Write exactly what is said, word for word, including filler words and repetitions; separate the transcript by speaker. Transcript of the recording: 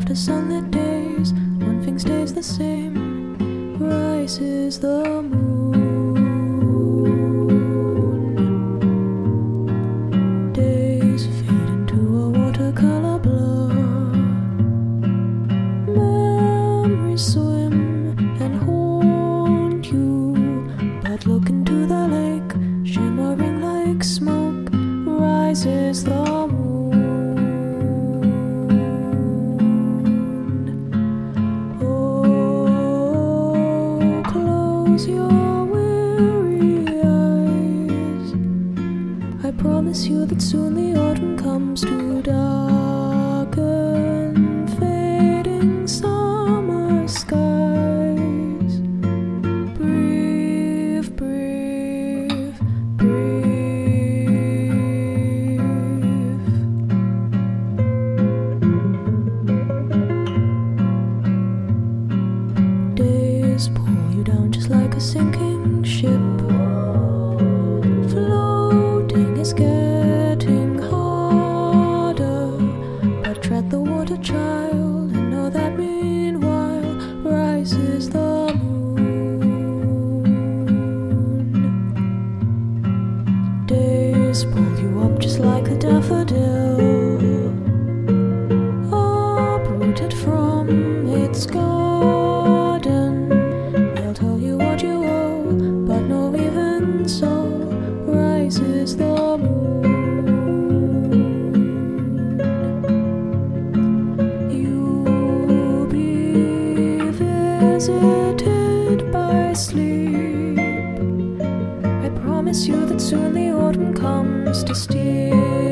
Speaker 1: after sunlit days, one thing stays the same: rises the moon. Days fade into a watercolor blur. Memories swim and haunt you, but look into the lake, shimmering like smoke. Rises the moon. Oh, close your weary eyes. I promise you that soon the autumn comes to darken fading summer skies. Breathe, breathe, breathe. Days pull you down just like a sinking ship. Floating is getting harder, but tread the water, child, and know that meanwhile rises the moon. Days pull you up just like a daffodil, uprooted from its garden. They'll tell you what you owe, but no, even so, rises the moon. You'll be visited by sleep. I promise you that soon the autumn comes to steal